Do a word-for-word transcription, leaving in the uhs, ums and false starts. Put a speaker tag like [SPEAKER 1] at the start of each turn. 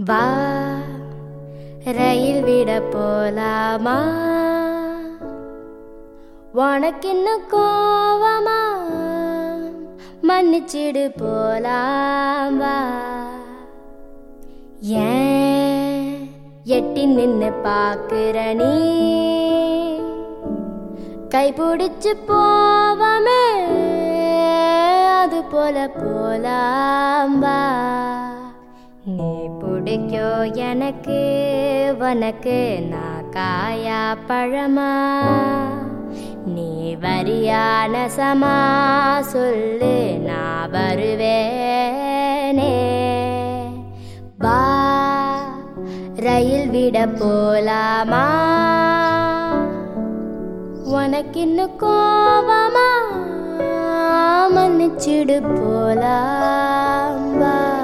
[SPEAKER 1] வா ரயில் விட போலாமா உனக்கின்னு கோவமா மன்னிச்சிடு போலாம் வா ஏன் எட்டி நின்னு பாக்குற நீ கைபிடிச்சு போவமே அது போல போலாம் வா நீ பிடிக்கோ எனக்கு உனக்கு நான் காயா பழமா நீ வரியான சமா சொல்லு நான் வருவேனே வா ரயில் விட போலாமா உனக்கின்னு கோவமா மன்னிச்சிடு போலாம் வா.